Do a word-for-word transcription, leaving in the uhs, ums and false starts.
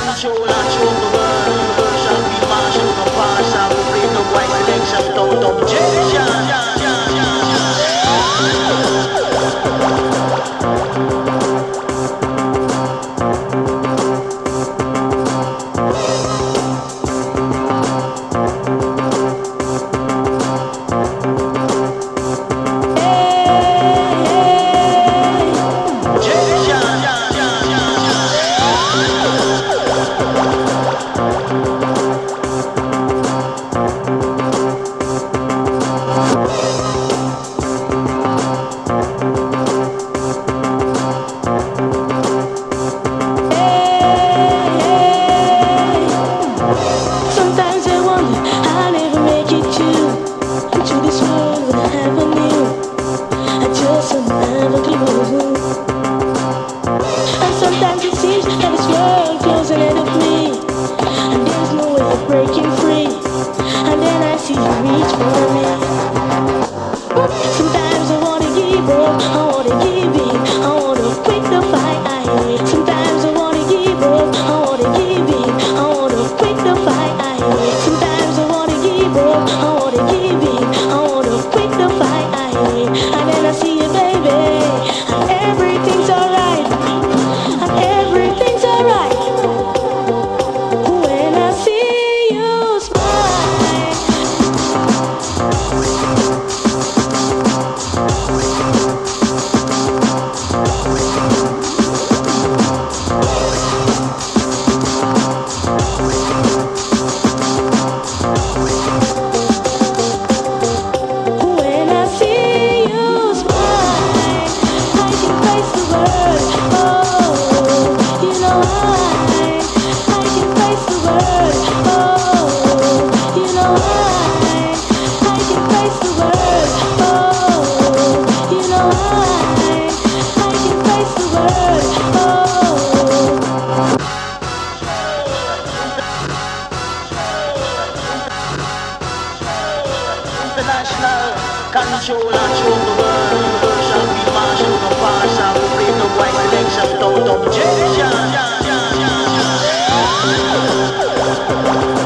control and show the world. Universal be martial, no partial. We play no white selection without objection. Control and show the world. Universal be martial, no partial. We play no white selection without objection.